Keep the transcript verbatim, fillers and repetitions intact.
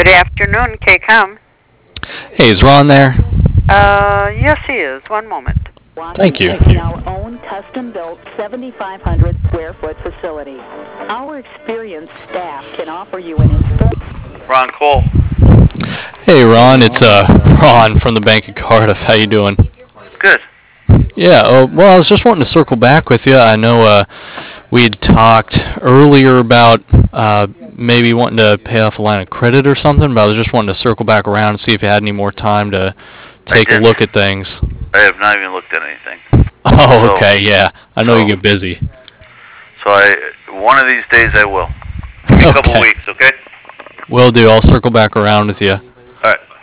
Good afternoon, K COM. Hey, is Ron there? Uh, yes, he is. One moment. Thank you. In our own custom-built seventy-five hundred square foot facility, our experienced staff can offer you an install. Ron Cole. Hey, Ron. It's uh Ron from the Bank of Cardiff. How you doing? Good. Yeah. Uh, well, I was just wanting to circle back with you. I know uh, we had talked earlier about uh, maybe wanting to pay off a line of credit or something, but I was just wanting to circle back around and see if you had any more time to take a look at things. I have not even looked at anything. Oh, so, okay. Yeah. I know so, you get busy. So I, one of these days I will. Give me a Okay. couple weeks, okay? Will do. I'll circle back around with you. All right.